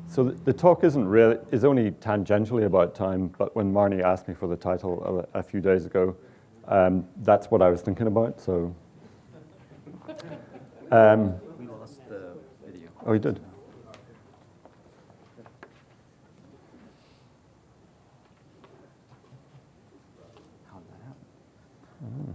So the talk is only tangentially about time, but when Marnie asked me for the title a few days ago, that's what I was thinking about. So we lost the video. Oh, you did? How did that happen? Oh.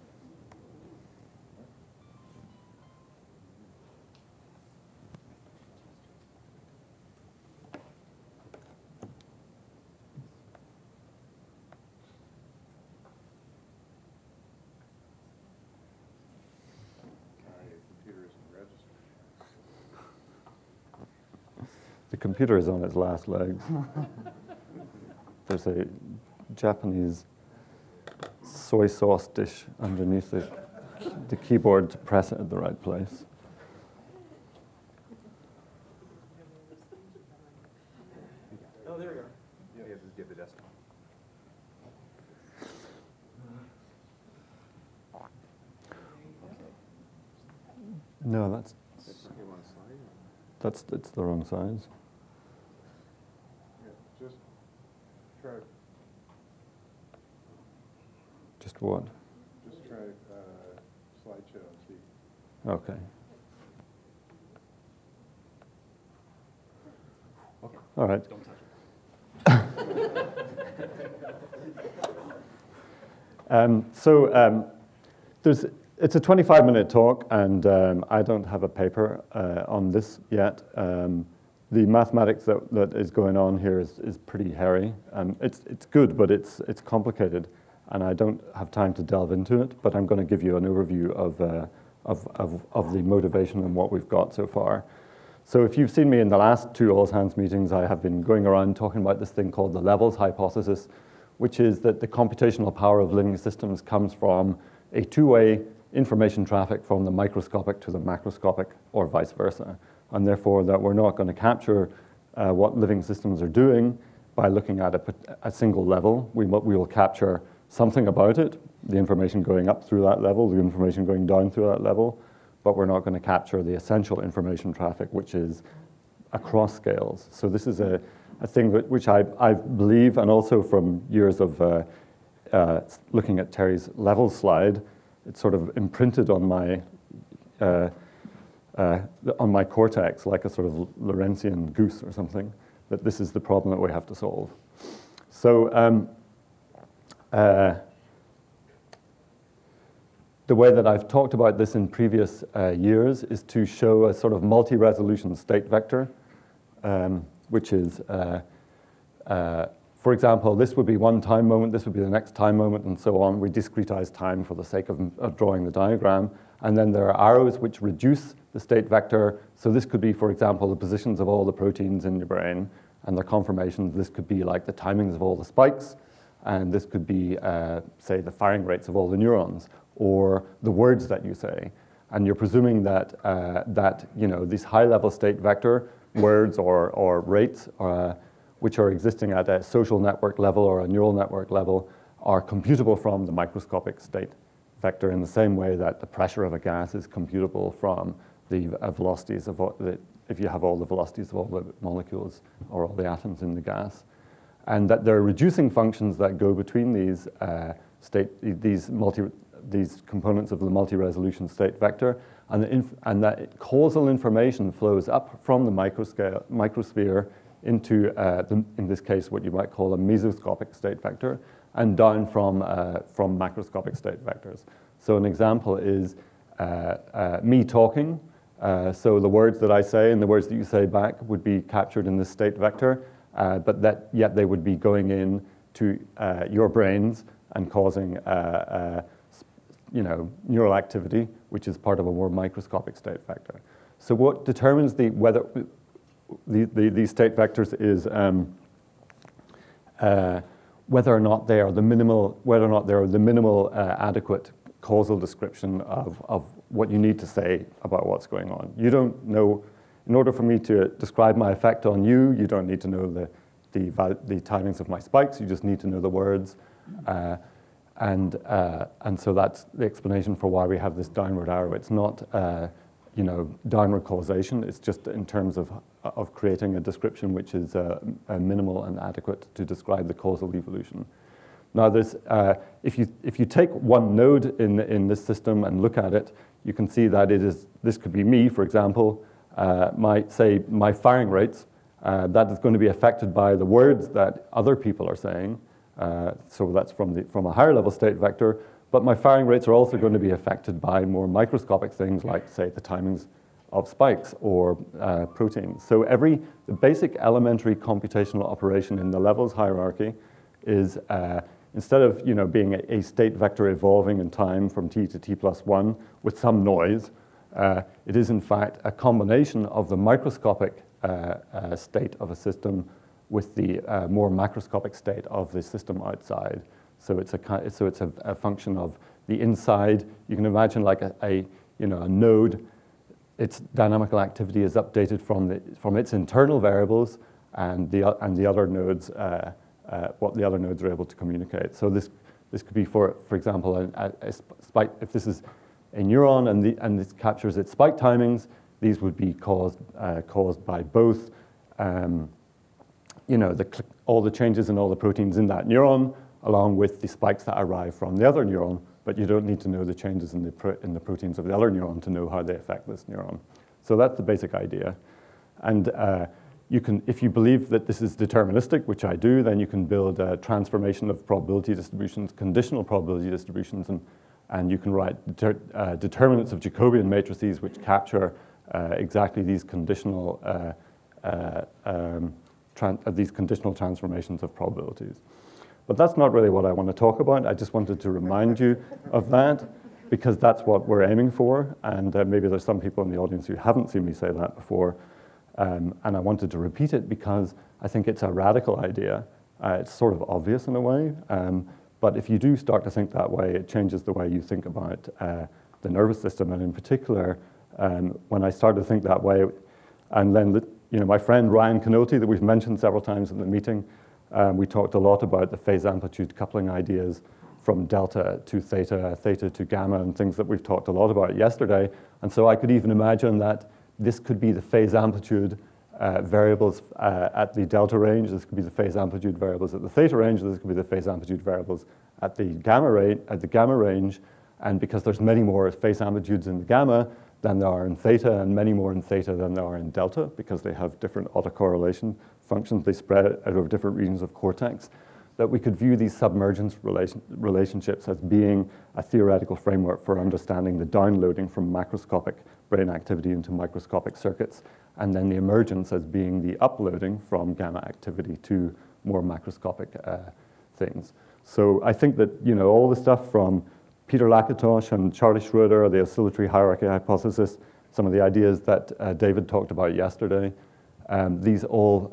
The computer is on its last legs. There's a Japanese soy sauce dish underneath the keyboard to press it at the right place. Oh, there we are. Yeah, just get the desktop. No, it's the wrong size. Yeah, just try. Just what? Just try slideshow and see. Okay. All right. Don't touch it. It's a 25-minute talk, and I don't have a paper on this yet. The mathematics that is going on here is pretty hairy. It's good, but it's complicated, and I don't have time to delve into it. But I'm going to give you an overview of the motivation and what we've got so far. So if you've seen me in the last two All Hands meetings, I have been going around talking about this thing called the levels hypothesis, which is that the computational power of living systems comes from a two-way information traffic from the microscopic to the macroscopic, or vice versa, and therefore that we're not going to capture what living systems are doing by looking at a single level. We will capture something about it, the information going up through that level, the information going down through that level, but we're not going to capture the essential information traffic, which is across scales. So this is a thing which I believe, and also from years of looking at Terry's levels slide, it's sort of imprinted on my cortex like a sort of Lorentzian goose or something, that this is the problem that we have to solve. So the way that I've talked about this in previous years is to show a sort of multi-resolution state vector, which is, for example, this would be one time moment, this would be the next time moment, and so on. We discretize time for the sake of drawing the diagram. And then there are arrows which reduce the state vector. So this could be, for example, the positions of all the proteins in your brain and their conformations. This could be like the timings of all the spikes. And this could be, say, the firing rates of all the neurons, or the words that you say. And you're presuming that, these high-level state vector words or rates which are existing at a social network level or a neural network level are computable from the microscopic state vector in the same way that the pressure of a gas is computable from the velocities of if you have all the velocities of all the molecules or all the atoms in the gas. And that there are reducing functions that go between these these components of the multi-resolution state vector, and that causal information flows up from the microsphere into, in this case, what you might call a mesoscopic state vector, and down from macroscopic state vectors. So an example is me talking. So the words that I say and the words that you say back would be captured in this state vector, but yet they would be going in to your brains and causing neural activity, which is part of a more microscopic state vector. So what determines whether these state vectors is whether or not they are the minimal adequate causal description of what you need to say about what's going on. You don't know, in order for me to describe my effect on you, you don't need to know the timings of my spikes. You just need to know the words, and so that's the explanation for why we have this downward arrow. It's not downward causation. It's just in terms of of creating a description which is minimal and adequate to describe the causal evolution. Now, if you take one node in this system and look at it, you can see that this could be me, for example, my firing rates, that is going to be affected by the words that other people are saying. So that's from a higher level state vector. But my firing rates are also going to be affected by more microscopic things like, say, the timings of spikes or proteins. So the basic elementary computational operation in the levels hierarchy is instead of being a state vector evolving in time from t to t+1 with some noise, it is in fact a combination of the microscopic state of a system with the more macroscopic state of the system outside. So it's a function of the inside. You can imagine like a node. Its dynamical activity is updated from its internal variables and the other nodes, what the other nodes are able to communicate. So this could be, for example, a spike. If this is a neuron and this captures its spike timings, these would be caused by both all the changes in all the proteins in that neuron, along with the spikes that arrive from the other neuron, but you don't need to know the changes in the proteins of the other neuron to know how they affect this neuron. So that's the basic idea. And if you believe that this is deterministic, which I do, then you can build a transformation of probability distributions, conditional probability distributions, and you can write determinants of Jacobian matrices which capture exactly these conditional transformations of probabilities. But that's not really what I want to talk about. I just wanted to remind you of that because that's what we're aiming for. And maybe there's some people in the audience who haven't seen me say that before. And I wanted to repeat it because I think it's a radical idea. It's sort of obvious in a way. But if you do start to think that way, it changes the way you think about the nervous system. And in particular, when I started to think that way, and then my friend Ryan Canoti, that we've mentioned several times in the meeting, we talked a lot about the phase amplitude coupling ideas from delta to theta, theta to gamma, and things that we've talked a lot about yesterday. And so I could even imagine that this could be the phase amplitude variables at the delta range. This could be the phase amplitude variables at the theta range. This could be the phase amplitude variables at the gamma range. And because there's many more phase amplitudes in the gamma than there are in theta, and many more in theta than there are in delta, because they have different autocorrelation functions. They spread out over different regions of cortex, that we could view these submergence relationships as being a theoretical framework for understanding the downloading from macroscopic brain activity into microscopic circuits, and then the emergence as being the uploading from gamma activity to more macroscopic things. So I think that all the stuff from Peter Lakatos and Charlie Schroeder, the oscillatory hierarchy hypothesis, some of the ideas that David talked about yesterday, these all,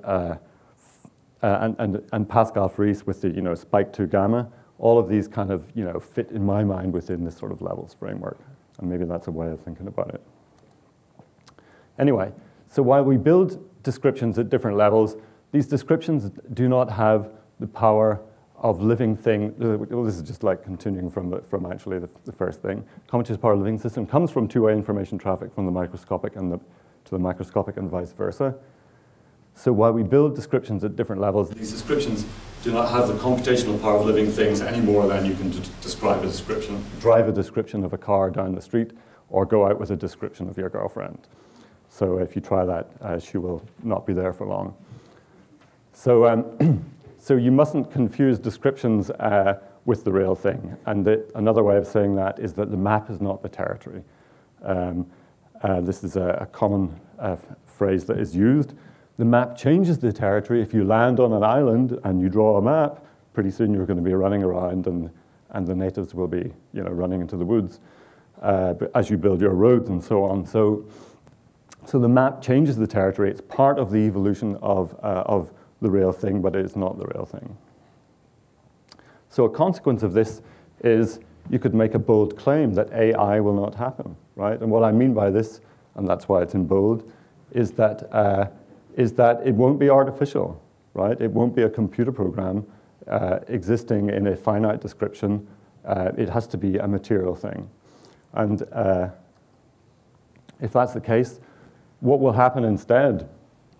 and Pascal Fries with the spike to gamma, all of these kind of fit in my mind within this sort of levels framework, and maybe that's a way of thinking about it. Anyway, so while we build descriptions at different levels, these descriptions do not have the power of living thing. Well, this is just like continuing from actually the first thing. Computational power of living system comes from two-way information traffic from the microscopic to the microscopic and vice versa. So while we build descriptions at different levels, these descriptions do not have the computational power of living things any more than you can drive a description of a car down the street, or go out with a description of your girlfriend. So if you try that, she will not be there for long. So, so you mustn't confuse descriptions with the real thing. And another way of saying that is that the map is not the territory. This is a common phrase that is used. The map changes the territory. If you land on an island and you draw a map, pretty soon you're going to be running around, and the natives will be running into the woods as you build your roads and so on. So the map changes the territory. It's part of the evolution of the real thing, but it is not the real thing. So a consequence of this is you could make a bold claim that AI will not happen, right? And what I mean by this, and that's why it's in bold, is that it won't be artificial, right? It won't be a computer program existing in a finite description. It has to be a material thing. And if that's the case, what will happen instead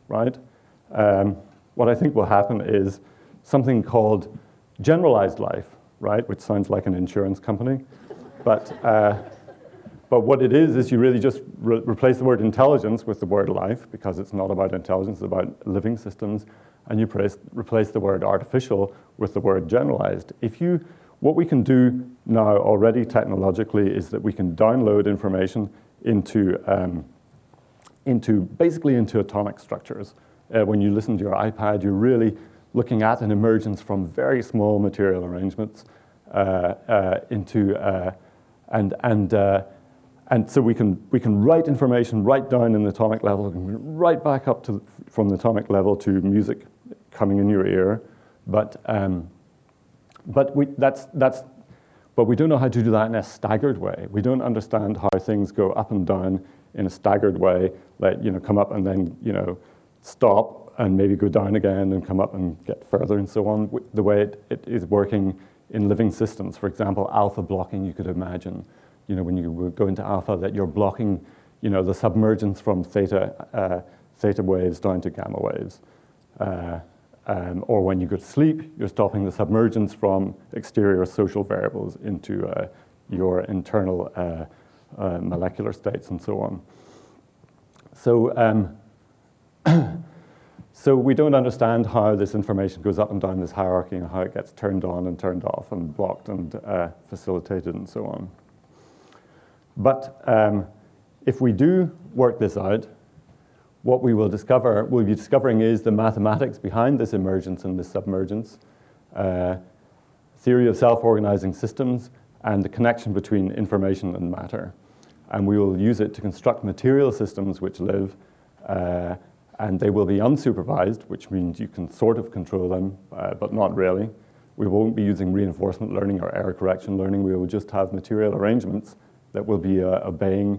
right? What I think will happen is something called generalized life, right? Which sounds like an insurance company. But what it is you really just replace the word intelligence with the word life, because it's not about intelligence, it's about living systems. And you replace the word artificial with the word generalized. What we can do now already technologically is that we can download information into atomic structures. When you listen to your iPad, you're really looking at an emergence from very small material arrangements and so we can write information right down in the atomic level, right back up from the atomic level to music coming in your ear, but we don't know how to do that in a staggered way. We don't understand how things go up and down in a staggered way, like come up and then stop and maybe go down again and come up and get further and so on. The way it is working in living systems, for example, alpha blocking, you could imagine. When you go into alpha, that you're blocking, the submergence from theta waves down to gamma waves. Or when you go to sleep, you're stopping the submergence from exterior social variables into your internal molecular states and so on. So we don't understand how this information goes up and down this hierarchy and how it gets turned on and turned off and blocked and facilitated and so on. But if we do work this out, what we'll be discovering is the mathematics behind this emergence and this submergence, theory of self-organizing systems, and the connection between information and matter. And we will use it to construct material systems which live, and they will be unsupervised, which means you can sort of control them, but not really. We won't be using reinforcement learning or error correction learning. We will just have material arrangements that will be obeying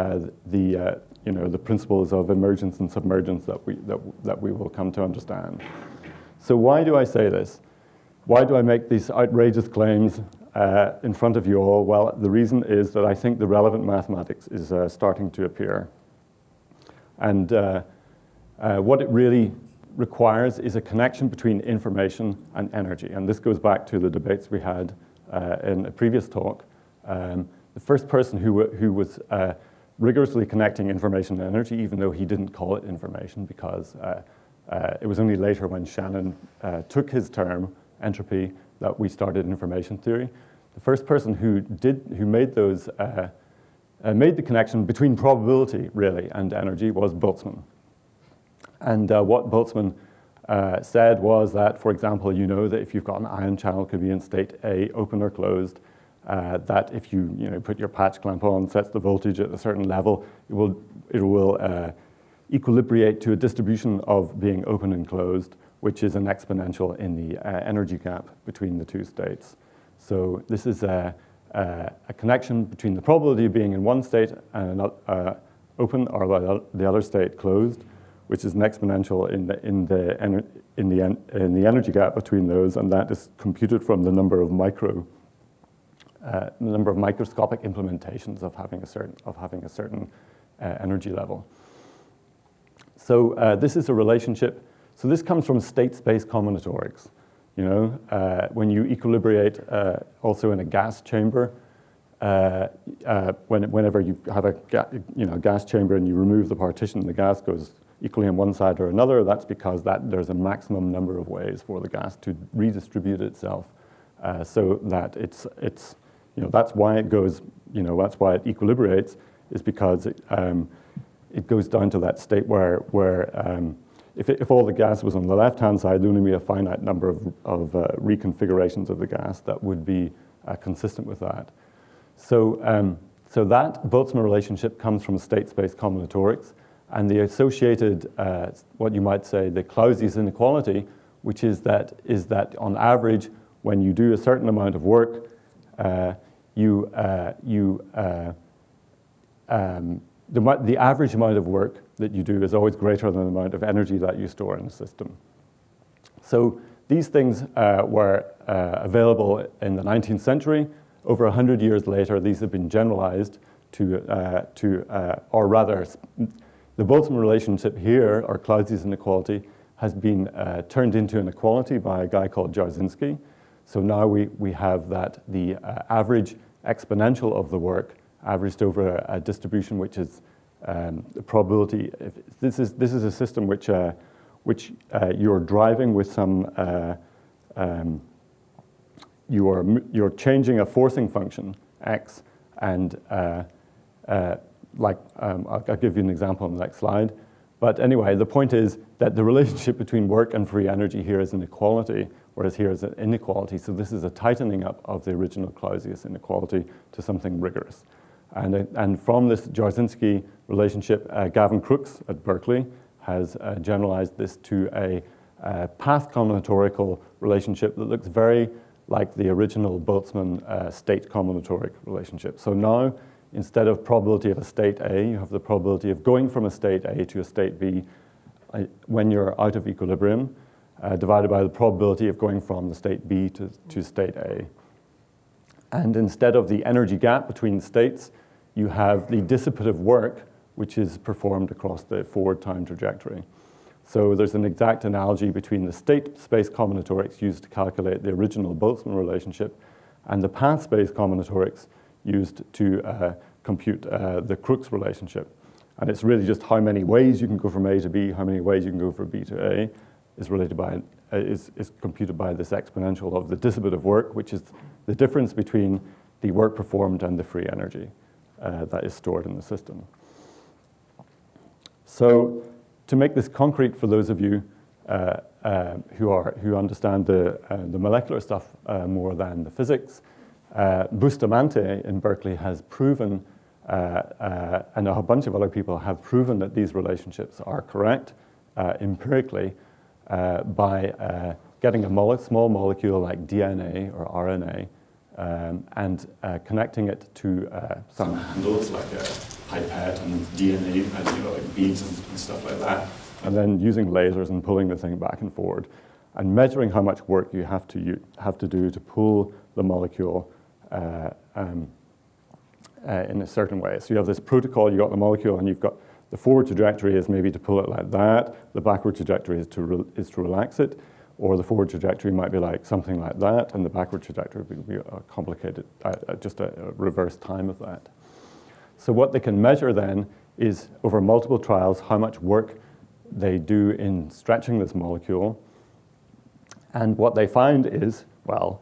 the principles of emergence and submergence that we will come to understand. So why do I say this? Why do I make these outrageous claims in front of you all? Well, the reason is that I think the relevant mathematics is starting to appear. And what it really requires is a connection between information and energy. And this goes back to the debates we had in a previous talk. The first person who was rigorously connecting information and energy, even though he didn't call it information, because it was only later when Shannon took his term, entropy, that we started information theory. The first person who made made the connection between probability, really, and energy was Boltzmann. And what Boltzmann said was that, for example, that if you've got an ion channel, it could be in state A, open or closed, that if you put your patch clamp on, sets the voltage at a certain level, it will equilibrate to a distribution of being open and closed, which is an exponential in the energy gap between the two states. So this is a connection between the probability of being in one state and open, or the other state closed, which is an exponential in the energy gap between those, and that is computed from the number of microscopic implementations of having a certain energy level. So this is a relationship. So this comes from state-space combinatorics. When you equilibrate also in a gas chamber, whenever you have a gas chamber and you remove the partition, the gas goes equally on one side or another. That's because there's a maximum number of ways for the gas to redistribute itself, so that it's that's why it goes. That's why it equilibrates, is because it goes down to that state where if all the gas was on the left-hand side, there would only be a finite number of reconfigurations of the gas that would be consistent with that. So that Boltzmann relationship comes from state-space combinatorics, and the associated, what you might say, the Clausius inequality, which is that on average, when you do a certain amount of work, the average amount of work that you do is always greater than the amount of energy that you store in the system. So these things were available in the 19th century. Over 100 years later, these have been generalized or rather, The Boltzmann relationship here, or Clausius inequality, has been turned into an equality by a guy called Jarzynski. So now we have that the average exponential of the work averaged over a distribution which is the probability. This is a system which you're driving with some you're changing a forcing function x, and I'll give you an example on the next slide. But anyway, the point is that the relationship between work and free energy here is an equality, whereas here is an inequality. So this is a tightening up of the original Clausius inequality to something rigorous. And from this Jarzynski relationship, Gavin Crooks at Berkeley has generalized this to a path combinatorial relationship that looks very like the original Boltzmann state combinatoric relationship. So now, instead of probability of a state A, you have the probability of going from a state A to a state B when you're out of equilibrium, divided by the probability of going from the state B to state A. And instead of the energy gap between states, you have the dissipative work, which is performed across the forward time trajectory. So there's an exact analogy between the state space combinatorics used to calculate the original Boltzmann relationship and the path space combinatorics used to compute the Crookes relationship. And it's really just how many ways you can go from A to B, how many ways you can go from B to A is related by, is computed by this exponential of the dissipative work, which is the difference between the work performed and the free energy that is stored in the system. So to make this concrete for those of you who understand the molecular stuff more than the physics, Bustamante in Berkeley has proven, and a bunch of other people have proven that these relationships are correct empirically by getting a small molecule like DNA or RNA and connecting it to some handles like a pipette and DNA, and like beads and stuff like that, and then using lasers and pulling the thing back and forward, and measuring how much work you have to do to pull the molecule in a certain way. So you have this protocol, you got the molecule, and you've got the forward trajectory is maybe to pull it like that, the backward trajectory is to relax it, or the forward trajectory might be like something like that, and the backward trajectory would be complicated, just a reverse time of that. So what they can measure then is, over multiple trials, how much work they do in stretching this molecule. And what they find is, well,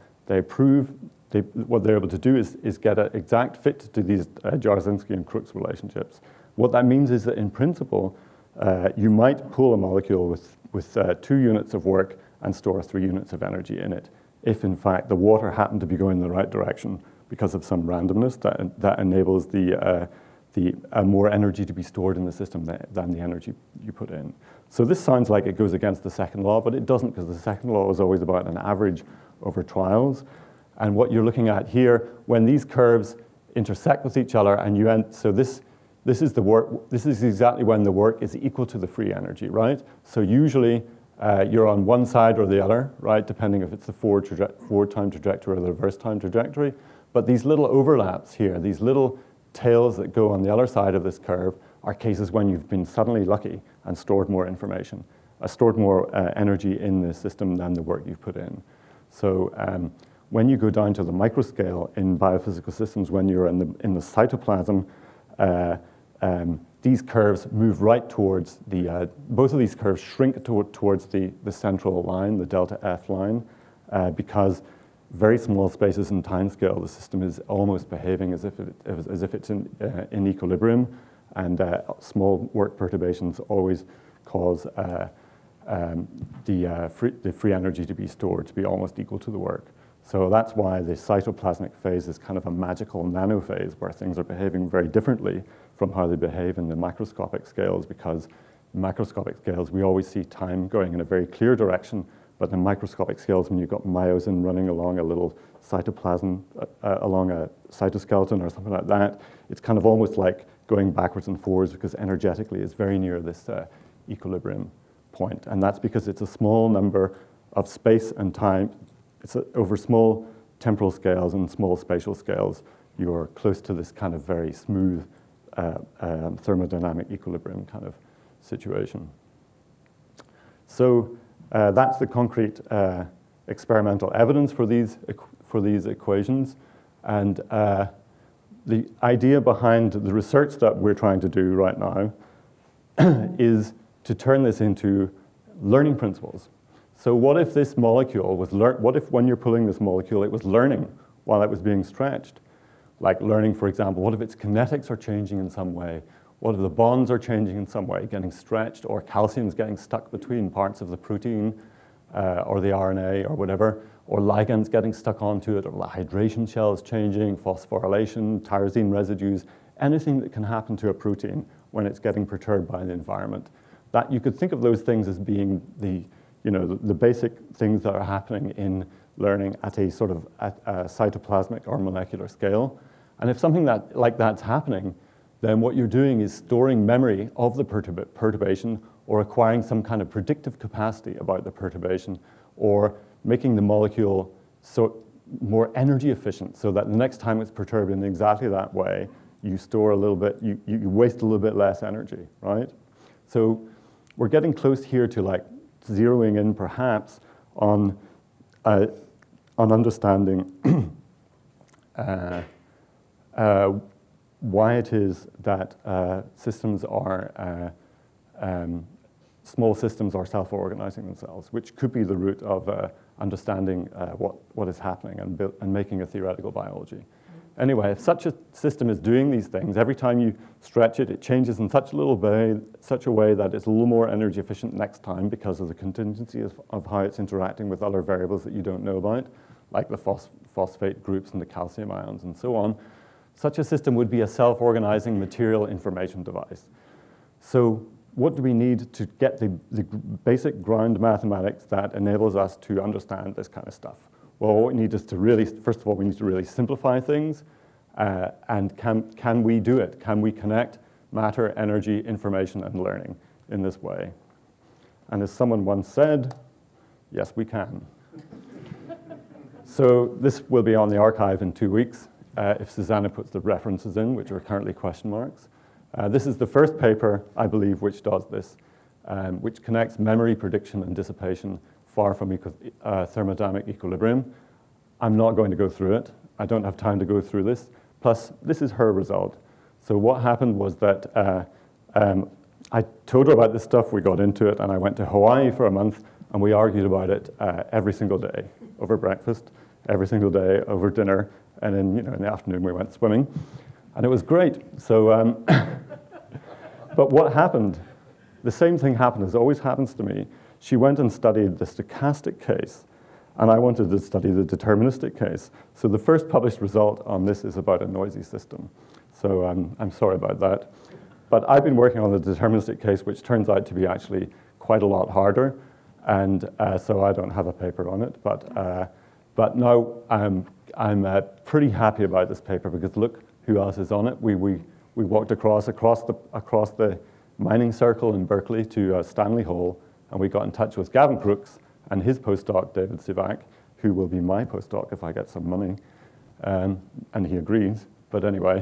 what they're able to do is get an exact fit to these Jarzynski and Crookes relationships. What that means is that in principle, you might pull a molecule with 2 units of work and store 3 units of energy in it, if in fact the water happened to be going in the right direction because of some randomness that enables the more energy to be stored in the system than the energy you put in. So this sounds like it goes against the second law, but it doesn't, because the second law is always about an average over trials. And what you're looking at here, when these curves intersect with each other, and you end, so this is the work. This is exactly when the work is equal to the free energy, right? So usually you're on one side or the other, right? Depending if it's the forward time trajectory or the reverse time trajectory. But these little overlaps here, these little tails that go on the other side of this curve, are cases when you've been suddenly lucky and stored more information, stored more energy in the system than the work you've put in. So when you go down to the microscale in biophysical systems, when you're in the cytoplasm, these curves move right towards both of these curves shrink towards the central line, the delta F line, because very small spaces in time scale, the system is almost behaving as if it's in equilibrium, and small work perturbations always cause the free energy to be stored to be almost equal to the work. So that's why the cytoplasmic phase is kind of a magical nanophase where things are behaving very differently from how they behave in the macroscopic scales, because in macroscopic scales we always see time going in a very clear direction, but in microscopic scales, when you've got myosin running along a little cytoplasm, along a cytoskeleton or something like that, it's kind of almost like going backwards and forwards, because energetically it's very near this equilibrium point. And that's because it's a small number of space and time. It's over small temporal scales and small spatial scales, you're close to this kind of very smooth thermodynamic equilibrium kind of situation. So that's the concrete experimental evidence for these equations. And the idea behind the research that we're trying to do right now is to turn this into learning principles. So what if this molecule was what if when you're pulling this molecule, it was learning while it was being stretched? Like learning, for example, what if its kinetics are changing in some way? What if the bonds are changing in some way, getting stretched, or calcium's getting stuck between parts of the protein or the RNA or whatever, or ligands getting stuck onto it, or the hydration shell is changing, phosphorylation, tyrosine residues, anything that can happen to a protein when it's getting perturbed by the environment. That you could think of those things as being the basic things that are happening in learning at a sort of cytoplasmic or molecular scale. And if something like that's happening, then what you're doing is storing memory of the perturbation or acquiring some kind of predictive capacity about the perturbation, or making the molecule so more energy efficient so that the next time it's perturbed in exactly that way, you store a little bit, you waste a little bit less energy, right? So we're getting close here to like zeroing in perhaps on understanding why it is that systems are, small systems are self-organizing themselves, which could be the root of understanding what is happening and making a theoretical biology. Anyway, if such a system is doing these things, every time you stretch it, it changes in such a way that it's a little more energy efficient next time because of the contingency of how it's interacting with other variables that you don't know about, like the phosphate groups and the calcium ions and so on. Such a system would be a self-organizing material information device. So what do we need to get the basic ground mathematics that enables us to understand this kind of stuff? Well, what we need is to really, first of all, we need to really simplify things. And can we do it? Can we connect matter, energy, information, and learning in this way? And as someone once said, yes, we can. So this will be on the archive in 2 weeks if Susanna puts the references in, which are currently question marks. This is the first paper, I believe, which does this, which connects memory prediction and dissipation far from thermodynamic equilibrium. I'm not going to go through it. I don't have time to go through this. Plus, this is her result. So what happened was that I told her about this stuff, we got into it, and I went to Hawaii for a month, and we argued about it every single day, over breakfast, every single day, over dinner, and then in the afternoon we went swimming. And it was great. So, but what happened? The same thing happened as always happens to me. She went and studied the stochastic case, and I wanted to study the deterministic case. So the first published result on this is about a noisy system. So I'm sorry about that. But I've been working on the deterministic case, which turns out to be actually quite a lot harder. And so I don't have a paper on it. But now I'm pretty happy about this paper because look who else is on it. We walked across the mining circle in Berkeley to Stanley Hall, and we got in touch with Gavin Crooks and his postdoc, David Sivak, who will be my postdoc if I get some money. And he agrees. But anyway,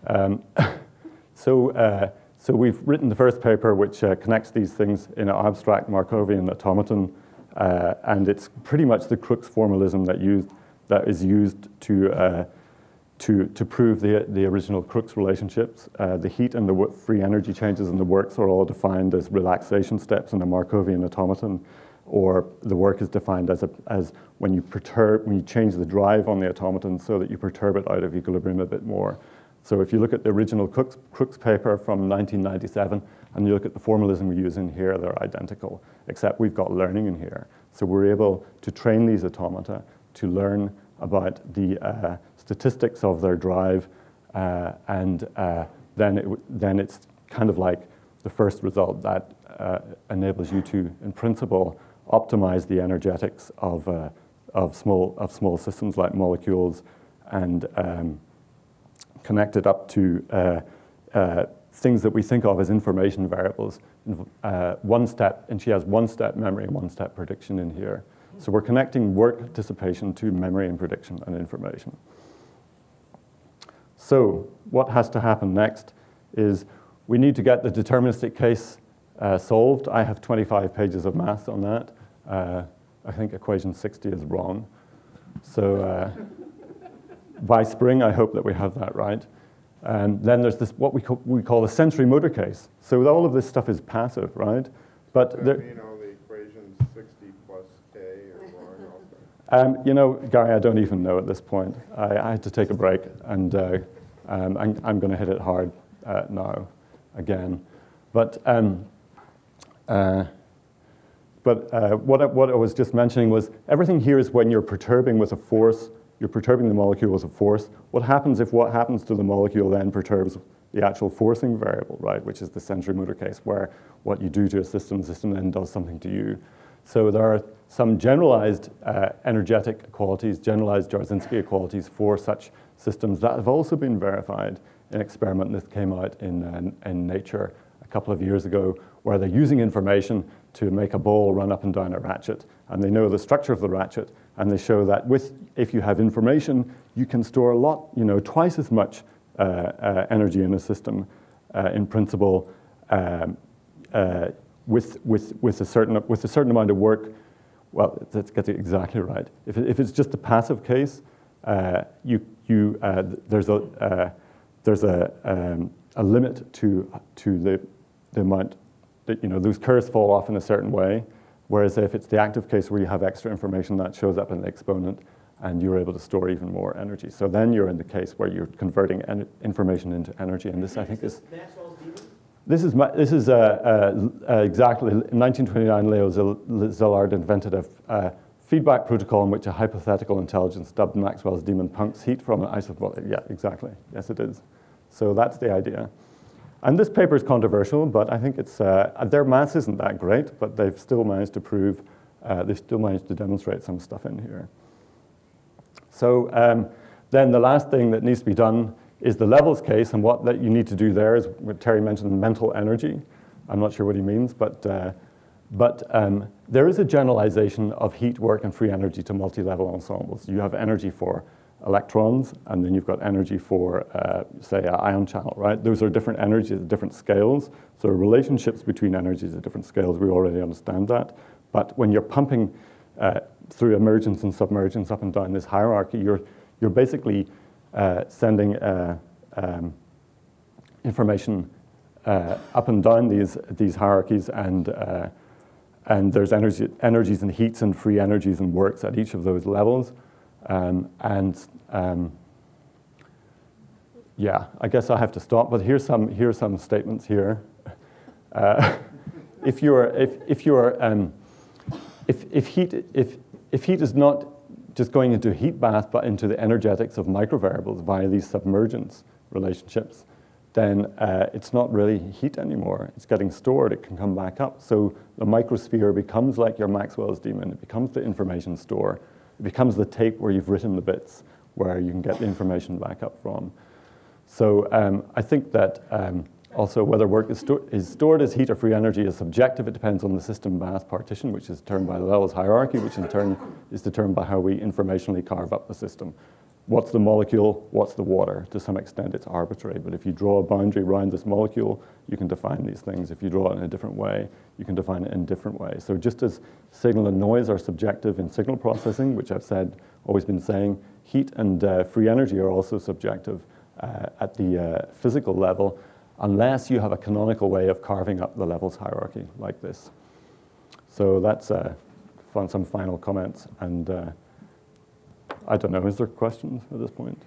so we've written the first paper which connects these things in an abstract Markovian automaton, and it's pretty much the Crookes formalism that is used to prove the original Crookes relationships. The heat and the free energy changes in the works are all defined as relaxation steps in a Markovian automaton, or the work is defined as when you change the drive on the automaton so that you perturb it out of equilibrium a bit more. So if you look at the original Crookes paper from 1997 and you look at the formalism we use in here, they're identical, except we've got learning in here. So we're able to train these automata to learn about the statistics of their drive, and then it's kind of like the first result that enables you to, in principle, optimize the energetics of small systems like molecules and connect it up to things that we think of as information variables. And she has one-step memory and one-step prediction in here. So we're connecting work dissipation to memory and prediction and information. So what has to happen next is we need to get the deterministic case solved. I have 25 pages of math on that. I think equation 60 is wrong. So by spring, I hope that we have that right. And then there's this, what we call a sensory motor case. So all of this stuff is passive, right? But Does that mean all the equations 60 plus k are wrong also? you know, Gary, I don't even know at this point. I had to take a break, and I'm going to hit it hard now again. But what I was just mentioning was everything here is when you're perturbing with a force, you're perturbing the molecule with a force. What happens if what happens to the molecule then perturbs the actual forcing variable, right, which is the sensory motor case, where what you do to a system, the system then does something to you. So there are some generalized energetic equalities, generalized Jarzynski equalities for such systems that have also been verified in an experiment that came out in Nature a couple of years ago, where they're using information to make a ball run up and down a ratchet. And they know the structure of the ratchet, and they show that if you have information, you can store a lot, twice as much energy in a system, in principle, with a certain amount of work. Well, let's get it exactly right. If it's just a passive case, there's a limit to the amount that those curves fall off in a certain way. Whereas if it's the active case where you have extra information, that shows up in the exponent, and you're able to store even more energy. So then you're in the case where you're converting information into energy, and this I think is Maxwell's demon? this is exactly in 1929. Leo Szilard invented a feedback protocol in which a hypothetical intelligence dubbed Maxwell's demon pumps heat from an isothermal. Yeah, exactly. Yes, it is. So that's the idea. And this paper is controversial, but I think it's their maths isn't that great, but they've still managed to prove, they've still managed to demonstrate some stuff in here. So then the last thing that needs to be done is the levels case, and what that you need to do there is what Terry mentioned, mental energy. I'm not sure what he means, but there is a generalization of heat, work, and free energy to multi-level ensembles. You have energy for electrons, and then you've got energy for, say, an ion channel, right? Those are different energies at different scales. So relationships between energies at different scales, we already understand that. But when you're pumping through emergence and submergence up and down this hierarchy, you're basically sending information up and down these hierarchies, and there's energies and heats and free energies and works at each of those levels. Yeah, I guess I have to stop. But here's some statements here. If heat is not just going into a heat bath, but into the energetics of microvariables via these submergence relationships, then it's not really heat anymore. It's getting stored. It can come back up. So the microsphere becomes like your Maxwell's demon. It becomes the information store. It becomes the tape where you've written the bits, where you can get the information back up from. So I think that also whether work is stored as heat or free energy is subjective. It depends on the system bath partition, which is determined by the levels hierarchy, which in turn is determined by how we informationally carve up the system. What's the molecule? What's the water? To some extent, it's arbitrary. But if you draw a boundary around this molecule, you can define these things. If you draw it in a different way, you can define it in different ways. So just as signal and noise are subjective in signal processing, which I've always been saying, heat and free energy are also subjective at the physical level, unless you have a canonical way of carving up the levels hierarchy like this. So that's some final comments. And I don't know, is there questions at this point?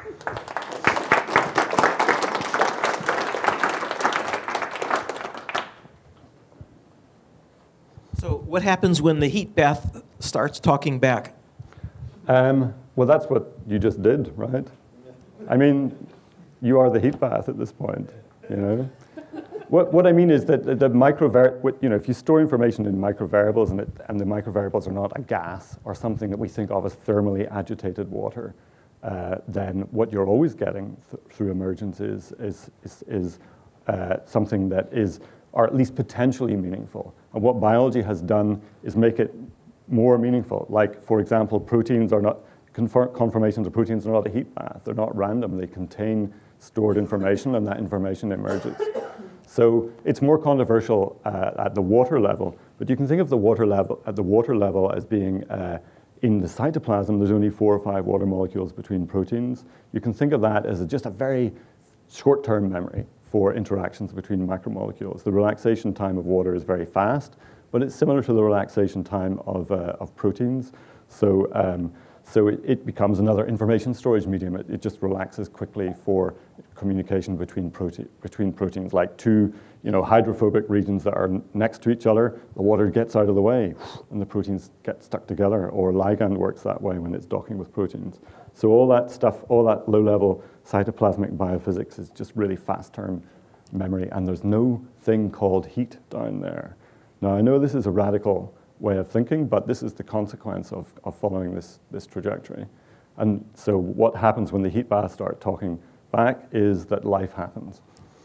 So what happens when the heat bath starts talking back? Well, that's what you just did, right? I mean, you are the heat bath at this point, What I mean is that if you store information in microvariables and the microvariables are not a gas or something that we think of as thermally agitated water, then what you're always getting through emergence is something that is, or at least potentially meaningful. And what biology has done is make it more meaningful. Like, for example, proteins are not, conformations of proteins are not a heat bath. They're not random. They contain stored information, and that information emerges. So it's more controversial at the water level, but you can think of the water level as being in the cytoplasm. There's only 4 or 5 water molecules between proteins. You can think of that as just a very short-term memory for interactions between macromolecules. The relaxation time of water is very fast, but it's similar to the relaxation time of proteins. So it becomes another information storage medium. It just relaxes quickly for communication between proteins, like 2 hydrophobic regions that are next to each other. The water gets out of the way, and the proteins get stuck together, or ligand works that way when it's docking with proteins. So all that stuff, all that low-level cytoplasmic biophysics is just really fast-term memory, and there's no thing called heat down there. Now, I know this is a radical way of thinking, but this is the consequence of following this trajectory. And so what happens when the heat baths start talking back is that life happens.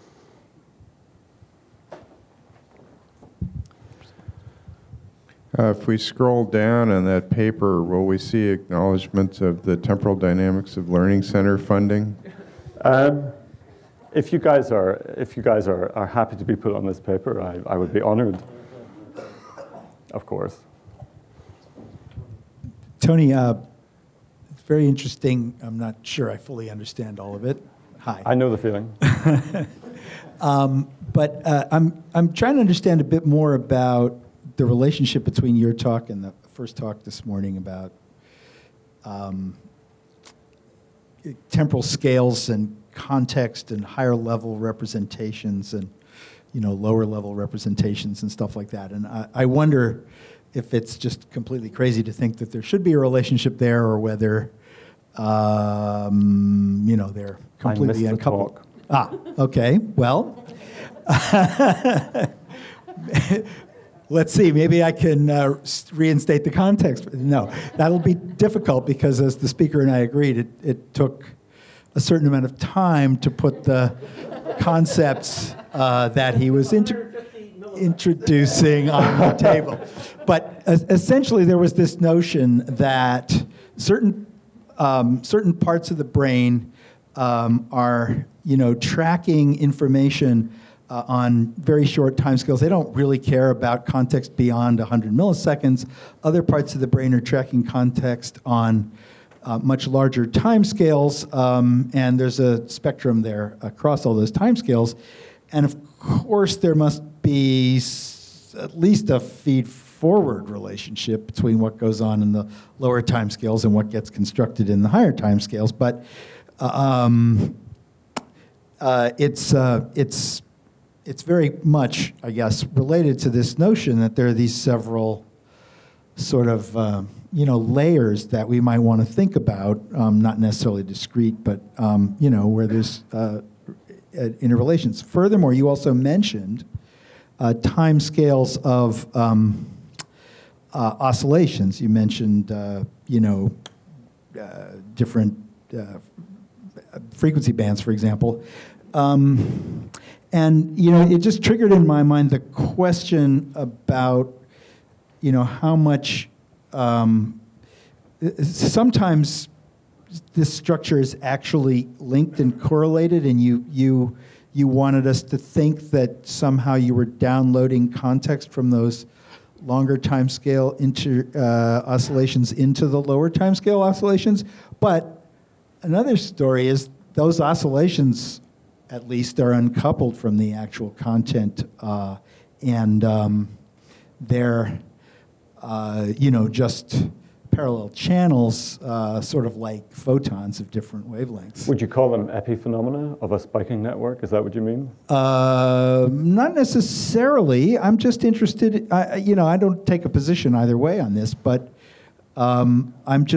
If we scroll down on that paper, will we see acknowledgments of the Temporal Dynamics of Learning Center funding? If you guys are happy to be put on this paper, I would be honored. Of course. Tony, it's very interesting. I'm not sure I fully understand all of it. Hi. I know the feeling. But I'm trying to understand a bit more about the relationship between your talk and the first talk this morning about temporal scales and context and higher level representations and lower level representations and stuff like that. And I wonder if it's just completely crazy to think that there should be a relationship there, or whether, they're completely uncoupled. Talk. Okay. Well, let's see. Maybe I can reinstate the context. No, that'll be difficult because, as the speaker and I agreed, it took a certain amount of time to put the concepts that he was introducing on the table. But essentially, there was this notion that certain parts of the brain are, tracking information on very short timescales. They don't really care about context beyond 100 milliseconds. Other parts of the brain are tracking context on much larger timescales, and there's a spectrum there across all those timescales. And of course, there must be at least a feed-forward relationship between what goes on in the lower timescales and what gets constructed in the higher timescales. But it's very much, I guess, related to this notion that there are these several sort of layers that we might want to think about, not necessarily discrete, but where there's interrelations. Furthermore, you also mentioned time scales of oscillations. You mentioned different frequency bands, for example. And it just triggered in my mind the question about how much sometimes this structure is actually linked and correlated, and you wanted us to think that somehow you were downloading context from those longer timescale oscillations into the lower timescale oscillations. But another story is those oscillations, at least, are uncoupled from the actual content, and they're just parallel channels, sort of like photons of different wavelengths. Would you call them epiphenomena of a spiking network? Is that what you mean? Not necessarily. I'm just interested. I don't take a position either way on this, but I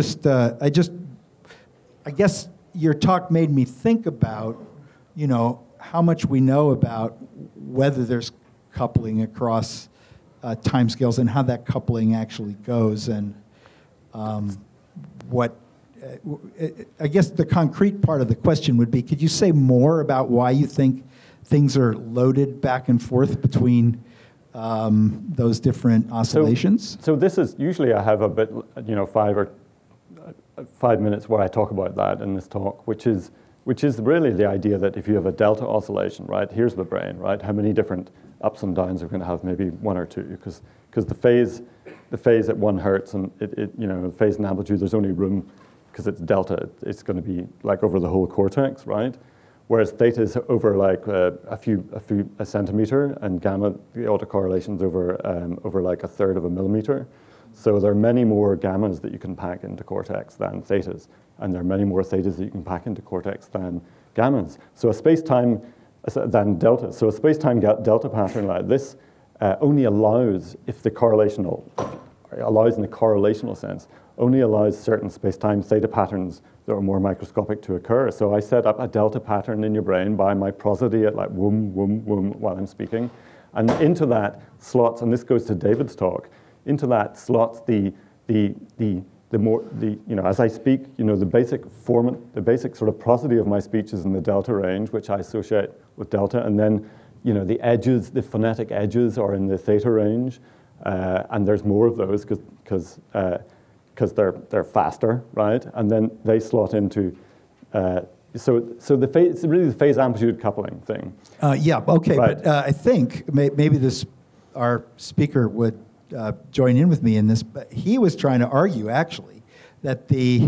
guess your talk made me think about, how much we know about whether there's coupling across timescales and how that coupling actually goes, and I guess the concrete part of the question would be, could you say more about why you think things are loaded back and forth between those different oscillations? So this is, usually I have a bit, 5 minutes where I talk about that in this talk, which is which is really the idea that if you have a delta oscillation, right, here's the brain, right, how many different ups and downs are we going to have? Maybe one or two, because the phase at 1 hertz and the phase and amplitude, there's only room, because it's delta, it's going to be like over the whole cortex, right? Whereas theta is over like a centimeter, and gamma, the autocorrelation's over like 1/3 of a millimeter. So there are many more gammas that you can pack into cortex than thetas, and there are many more thetas that you can pack into cortex than gammas. So a space-time than delta. So a space-time delta pattern like this only allows, if the correlational allows in the correlational sense, only allows certain space-time theta patterns that are more microscopic to occur. So I set up a delta pattern in your brain by my prosody at like whoom, whoom, whoom while I'm speaking. And into that slots, and this goes to David's talk, into that slots as I speak, the basic form, the basic sort of prosody of my speech is in the delta range, which I associate with delta. And then, the edges, the phonetic edges are in the theta range. And there's more of those because they're faster, right? And then they slot into, so the phase, it's really the phase amplitude coupling thing. Yeah, okay, Right. but I think maybe our speaker would join in with me in this, but he was trying to argue actually that the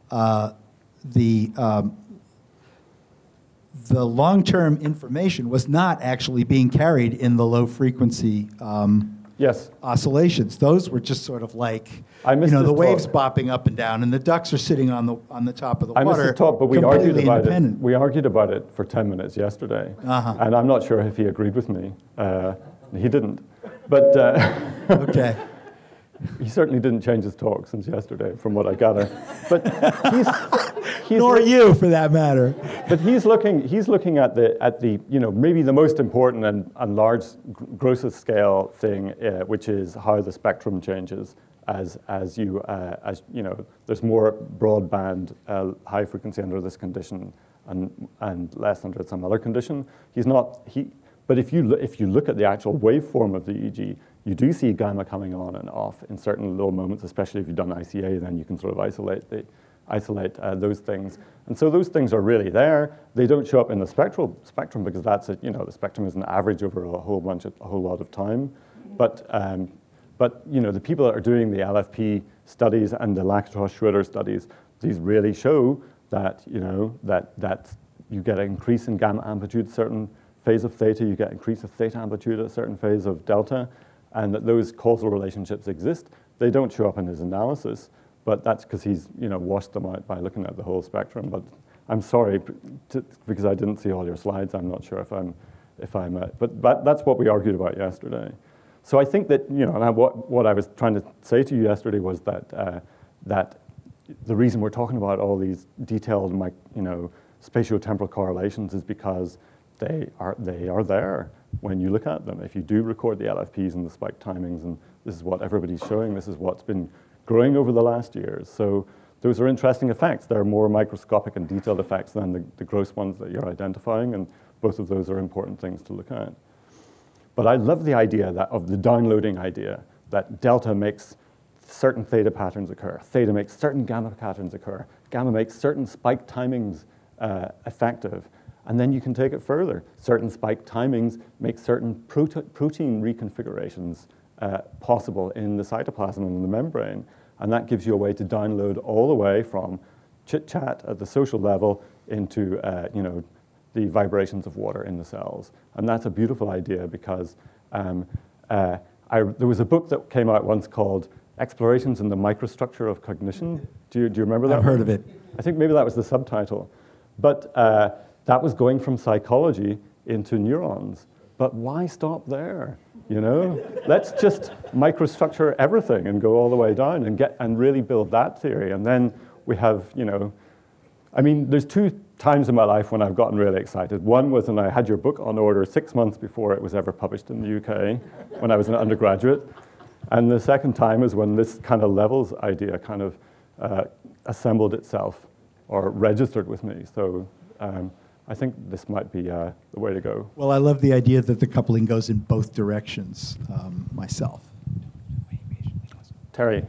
long-term information was not actually being carried in the low frequency Yes. oscillations. Those were just sort of like, I missed the this waves talk. bopping up and down, and the ducks are sitting on the top of the I missed water. his talk, but we completely argued about independent. it. We argued about it for 10 minutes yesterday, and I'm not sure if he agreed with me. He didn't, but Okay. he certainly didn't change his talk since yesterday, from what I gather. But he's Nor you, for that matter. But he's looking at the maybe the most important and large grossest scale thing, which is how the spectrum changes as there's more broadband high frequency under this condition and less under some other condition. But if you look at the actual waveform of the EEG, you do see gamma coming on and off in certain little moments, especially if you've done ICA, then you can sort of isolate those things. And so those things are really there. They don't show up in the spectrum because that's the spectrum is an average over a whole lot of time. But the people that are doing the LFP studies and the Lakatos-Schroeder studies, these really show that that you get an increase in gamma amplitude, certain phase of theta, you get increase of theta amplitude at a certain phase of delta, and that those causal relationships exist. They don't show up in his analysis, but that's because he's washed them out by looking at the whole spectrum. But I'm sorry, because I didn't see all your slides. I'm not sure if I'm, but that's what we argued about yesterday. So I think that what I was trying to say to you yesterday was that that the reason we're talking about all these detailed spatiotemporal correlations is because they are there when you look at them. If you do record the LFPs and the spike timings, and this is what everybody's showing, this is what's been growing over the last years. So those are interesting effects. They're more microscopic and detailed effects than the gross ones that you're identifying, and both of those are important things to look at. But I love the idea of the downloading idea, that delta makes certain theta patterns occur, theta makes certain gamma patterns occur, gamma makes certain spike timings effective, and then you can take it further. Certain spike timings make certain protein reconfigurations possible in the cytoplasm and in the membrane, and that gives you a way to download all the way from chit-chat at the social level into the vibrations of water in the cells. And that's a beautiful idea because there was a book that came out once called Explorations in the Microstructure of Cognition. Do you remember that? I've heard of it. I think maybe that was the subtitle. But that was going from psychology into neurons. But why stop there? Let's just microstructure everything and go all the way down and really build that theory. And then we have, there's two times in my life when I've gotten really excited. One was when I had your book on order 6 months before it was ever published in the UK, when I was an undergraduate. And the second time is when this kind of levels idea kind of assembled itself or registered with me. So I think this might be the way to go. Well, I love the idea that the coupling goes in both directions myself. Terry.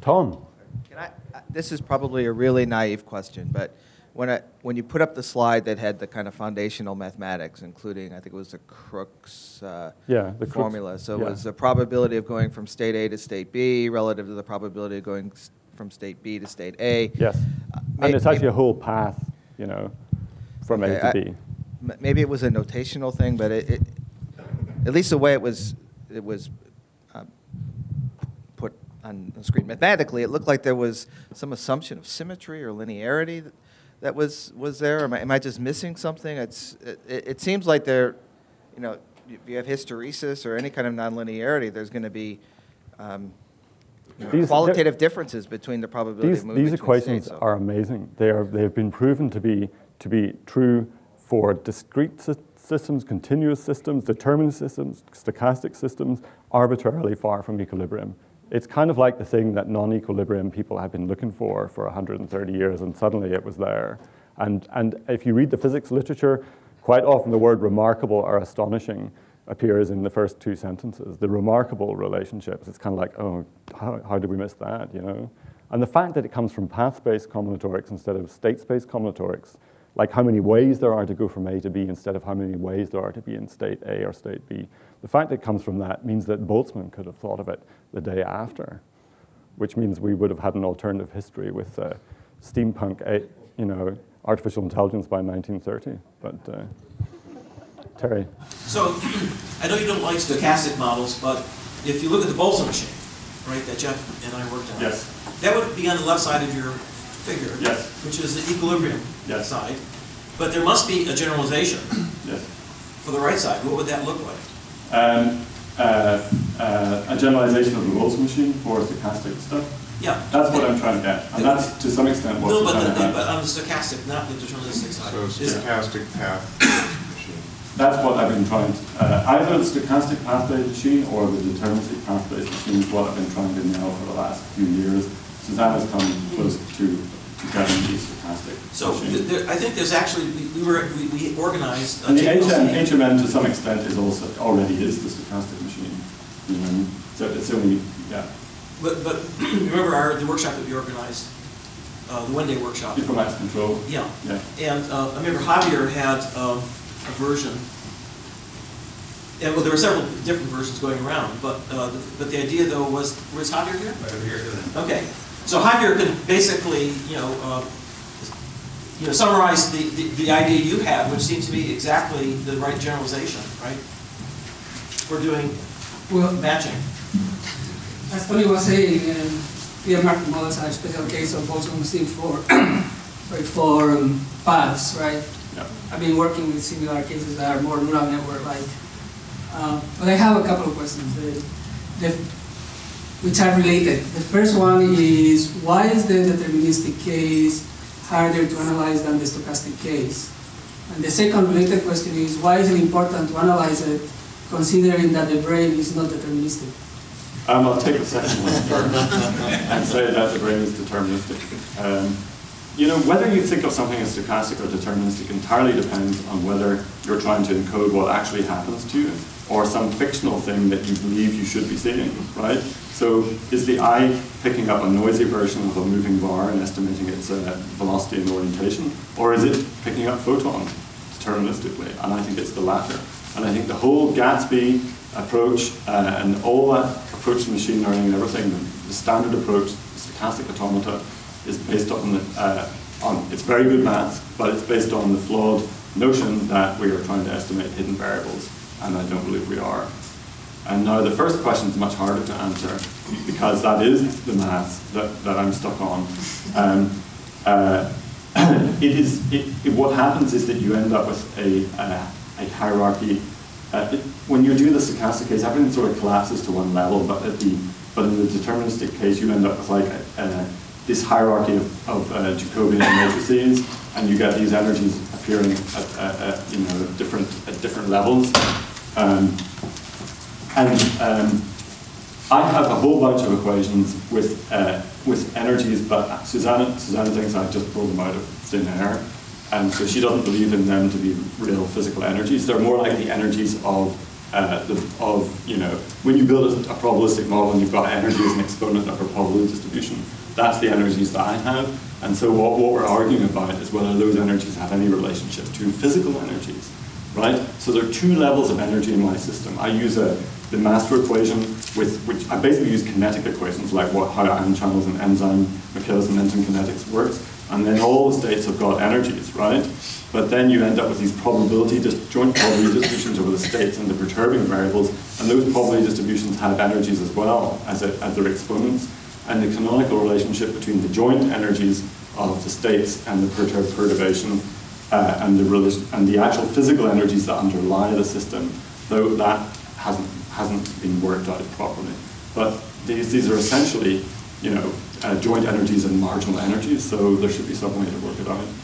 Tom. This is probably a really naive question, but when you put up the slide that had the kind of foundational mathematics, including, I think it was the Crookes The Crookes, formula. So yeah. it was the probability of going from state A to state B relative to the probability of going from state B to state A. Yes. And it's actually a whole path, you know, from A to B. Maybe it was a notational thing, but it at least the way it was put on the screen mathematically, it looked like there was some assumption of symmetry or linearity that was there. Am I just missing something? It seems like there, you know, if you have hysteresis or any kind of nonlinearity, there's going to be qualitative differences between the probability of moving These between equations states. are amazing. They've been proven to be true for discrete systems, continuous systems, determinate systems, stochastic systems, arbitrarily far from equilibrium. It's kind of like the thing that non-equilibrium people have been looking for 130 years, and suddenly it was there. And if you read the physics literature, quite often the word remarkable or astonishing appears in the first two sentences. The remarkable relationships, it's kind of like, oh, how did we miss that, you know? And the fact that it comes from path-space combinatorics instead of state-space combinatorics, like how many ways there are to go from A to B instead of how many ways there are to be in state A or state B. The fact that it comes from that means that Boltzmann could have thought of it the day after, which means we would have had an alternative history with steampunk, artificial intelligence by 1930. But Terry. So I know you don't like stochastic models, but if you look at the Boltzmann machine, right, that Jeff and I worked on, Yes. that would be on the left side of your figure, Yes. which is the equilibrium Yes. side. But there must be a generalization Yes. for the right side. What would that look like? A generalization of the Boltzmann machine for stochastic stuff. Yeah. That's what I'm trying to get, and that's to some extent what No, we're trying to but have. on the stochastic, not the deterministic side. So Is- stochastic path machine. That's what I've been trying to, either the stochastic path-based machine or the deterministic path-based machine is what I've been trying to nail for the last few years. Suzanne has come close to getting the stochastic So machine. I think there's actually, we organized. And the JLC. HMN to some extent is also, already is the stochastic machine. You know, so it's only, yeah. But remember the workshop that we organized, the one-day workshop? Diplomatic control. Yeah. Yeah. And I remember Javier had a version, and well, there were several different versions going around, but the idea though was Javier here? Right here. Okay, so Javier can basically, summarize the idea you have, which seems to be exactly the right generalization, right? For doing matching. As Tony was saying, Pierre Martin models are a special case of Boltzmann machine for paths, right? Yeah. I've been working with similar cases that are more neural network-like. But I have a couple of questions, which are related. The first one is, why is the deterministic case harder to analyze than the stochastic case? And the second related question is, why is it important to analyze it, considering that the brain is not deterministic? I'll take the second one first and say that the brain is deterministic. Whether you think of something as stochastic or deterministic entirely depends on whether you're trying to encode what actually happens to you or some fictional thing that you believe you should be seeing, right? So is the eye picking up a noisy version of a moving bar and estimating its velocity and orientation? Or is it picking up photons deterministically? And I think it's the latter. And I think the whole Gatsby approach and all that approach to machine learning and everything, the standard approach, stochastic automata, is based on it's very good maths, but it's based on the flawed notion that we are trying to estimate hidden variables, and I don't believe we are. And now the first question is much harder to answer because that is the maths that I'm stuck on. What happens is that you end up with a hierarchy. When you're doing the stochastic case, everything sort of collapses to one level, but in the deterministic case, you end up with like this hierarchy of Jacobian matrices, and you get these energies appearing at different levels. I have a whole bunch of equations with energies, but Susanna thinks I just pulled them out of thin air, and so she doesn't believe in them to be real physical energies. They're more like the energies of when you build a probabilistic model and you've got energy as an exponent of a probability distribution, that's the energies that I have. And so what we're arguing about is whether those energies have any relationship to physical energies, right? So there are two levels of energy in my system. I use the master equation, which I basically use kinetic equations, like how ion channels and enzyme Michaelis-Menten kinetics works. And then all the states have got energies, right? But then you end up with these joint probability distributions over the states and the perturbing variables, and those probability distributions have energies as well as their exponents. And the canonical relationship between the joint energies of the states and the perturbation and the actual physical energies that underlie the system, though that hasn't been worked out properly. But these are essentially, joint energies and marginal energies, so there should be some way to work it out.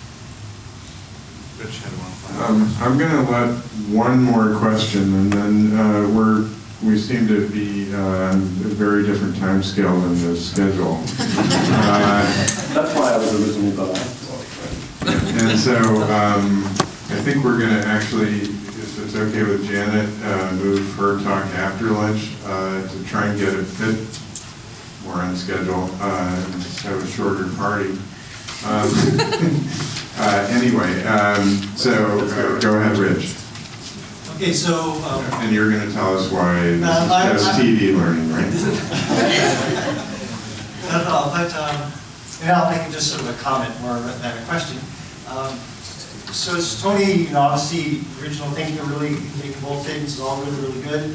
Rich had one. I'm going to let one more question, and then we seem to be on a very different time scale than the schedule. That's why I was originally the last. And so I think we're going to actually, if it's okay with Janet, move her talk after lunch to try and get a bit more on schedule and just have a shorter party. Anyway, go ahead, Rich. Okay, so... and you're going to tell us why this is just TV learning, right? No, but I'll make it just sort of a comment more than a question. So it's Tony, obviously, original thinking, really making bold statements is all really, really good.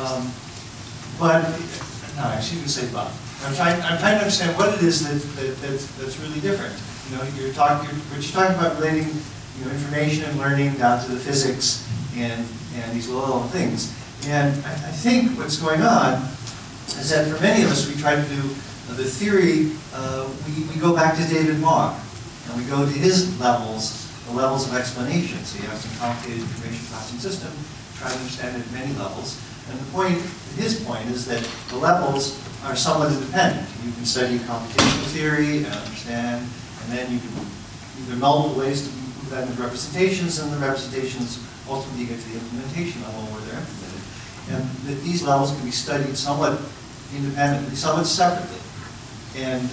But, no, I shouldn't say but. I'm trying to understand what it is that's really different. What you're talking about relating, information and learning down to the physics and these little things. And I think what's going on is that for many of us, we try to do the theory, we go back to David Mauch, and we go to his levels, the levels of explanation. So you have some complicated information processing system, try to understand it at many levels. And his point is that the levels are somewhat independent. You can study computational theory and understand, and then you can, there are multiple ways to move that into representations, and the representations ultimately get to the implementation level where they're implemented. And that these levels can be studied somewhat independently, somewhat separately. And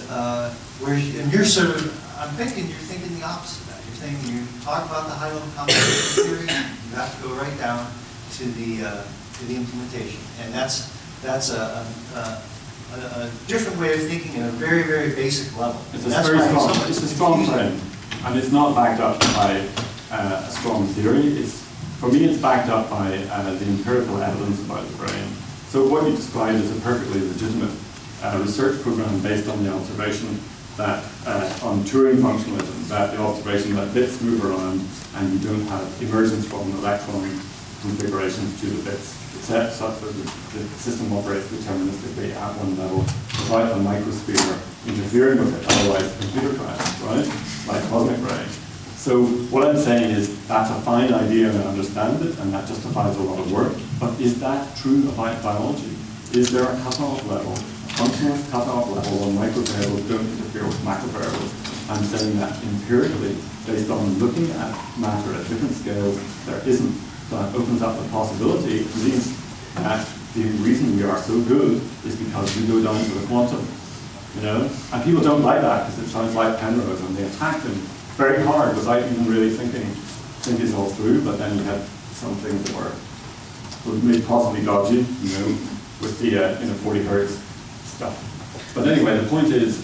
you're sort of, I'm thinking you're thinking the opposite of that. You're thinking, you talk about the high-level computational theory, you have to go right down to the implementation. And that's a different way of thinking at a very, very basic level. It's a strong claim, and it's not backed up by a strong theory. For me, it's backed up by the empirical evidence about the brain. So what you described is a perfectly legitimate research program based on the observation that on Turing functionalism, that the observation that bits move around and you don't have emergence from electron configurations to the bits, except such that the system operates deterministically at one level without a microsphere interfering with it, otherwise computer crash, right? Like cosmic ray. So what I'm saying is that's a fine idea and I understand it, and that justifies a lot of work, but is that true about biology? Is there a cutoff level, a functionalist cutoff level where microvariables don't interfere with macrovariables? I'm saying that empirically, based on looking at matter at different scales, there isn't. So that opens up the possibility, at least, that the reason we are so good is because we go down to the quantum, And people don't like that because it sounds like Penrose, and they attack them very hard without even really thinking it all through. But then you have some things that were maybe possibly dodgy, with the 40 hertz stuff. But anyway, the point is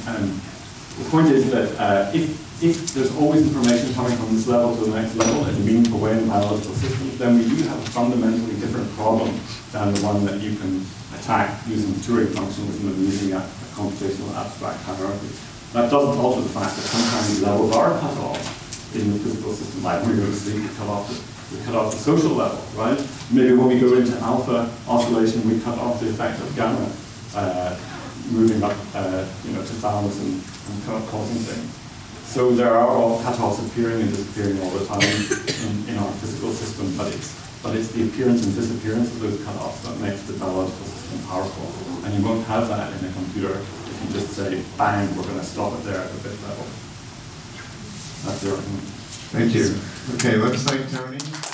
that if there's always information coming from this level to the next level in a meaningful way in biological systems, then we do have a fundamentally different problem than the one that you can attack using Turing functionalism and using a computational abstract hierarchy. That doesn't alter the fact that sometimes these levels are cut off in the physical system. Like when we go to sleep, we cut off the social level, right? Maybe when we go into alpha oscillation, we cut off the effect of gamma moving up, to thalamus and causing things. So there are all cutoffs appearing and disappearing all the time in our physical system, but it's the appearance and disappearance of those cutoffs that makes the biological system powerful. And you won't have that in a computer if you just say, bang, we're going to stop it there at the bit level. That's the argument. Thank you. Okay, let's thank Tony.